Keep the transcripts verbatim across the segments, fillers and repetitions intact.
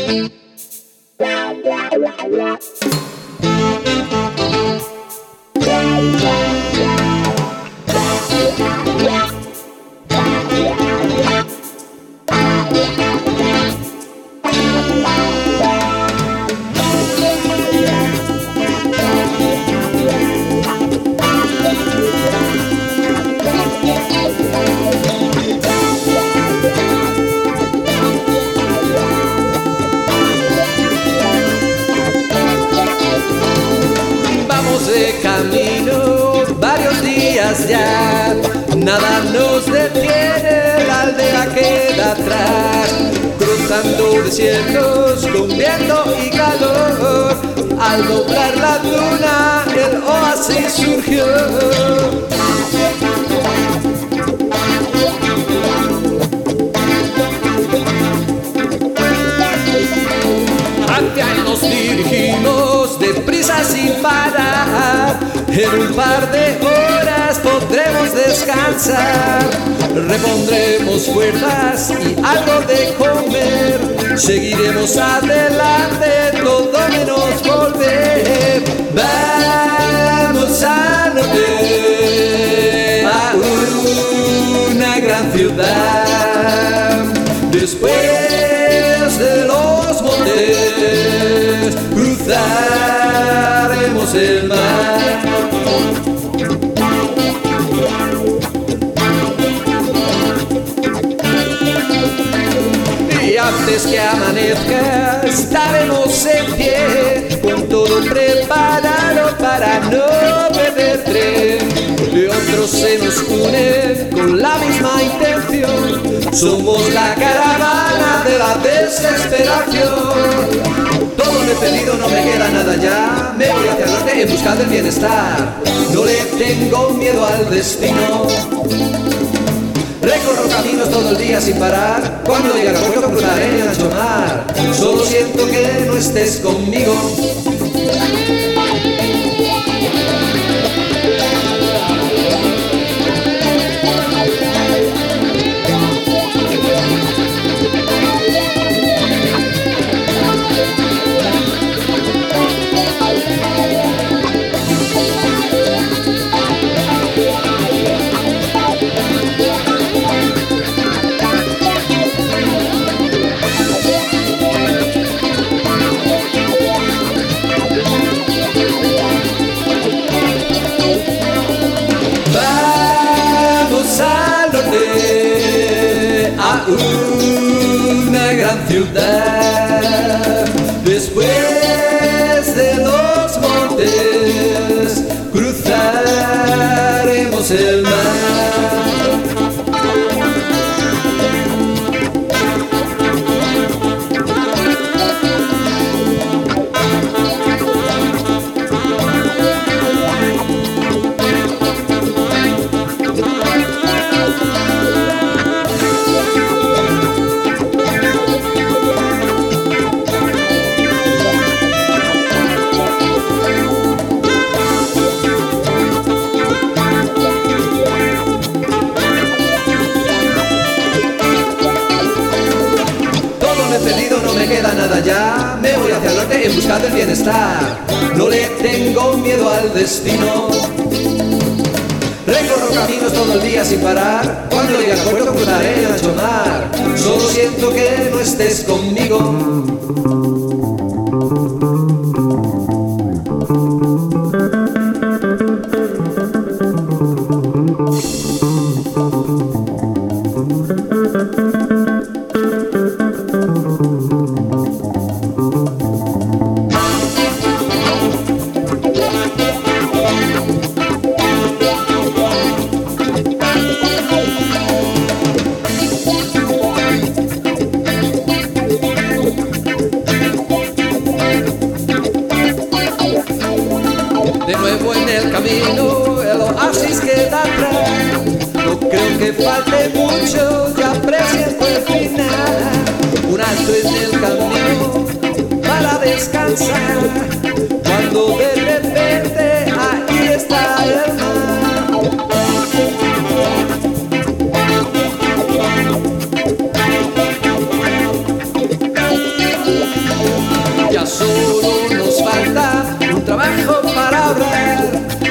De camino varios días ya, nada nos detiene, la aldea queda atrás, cruzando desiertos con viento y calor, al doblar la duna el oasis surgió. Hacia ahí nos dirigimos deprisa sin parar. En un par de horas podremos descansar. Repondremos fuerzas y algo de comer. Seguiremos adelante, todo menos volver. Vamos al norte, a una gran ciudad. Después de los montes cruzaremos el mar. Y antes que amanezca estaremos en pie, con todo preparado para no perder tren. Y otros se nos unen con la misma intención, somos la caravana de la desesperación. Todo lo he pedido, no me queda nada ya, me voy hacia el norte en busca del bienestar. No le tengo miedo al destino, recorro caminos todo el día sin parar. Cuando llegue al puerto cruzaré el ancho mar. Solo siento que no estés conmigo. A una gran ciudad, después de los montes cruzaremos el mar. No me queda nada ya, me voy hacia el norte en busca del bienestar. No le tengo miedo al destino, recorro caminos todo el día sin parar. Cuando llegue al puerto cruzaré el ancho mar. Solo siento que no estés conmigo.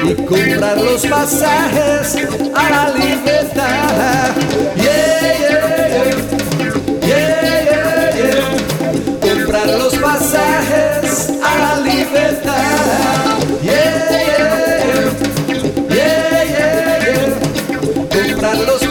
y comprar los pasajes a la libertad. Yeah, yeah, yeah, yeah, yeah. Comprar los pasajes a la libertad. Yeah, yeah, yeah, yeah, yeah. Comprar los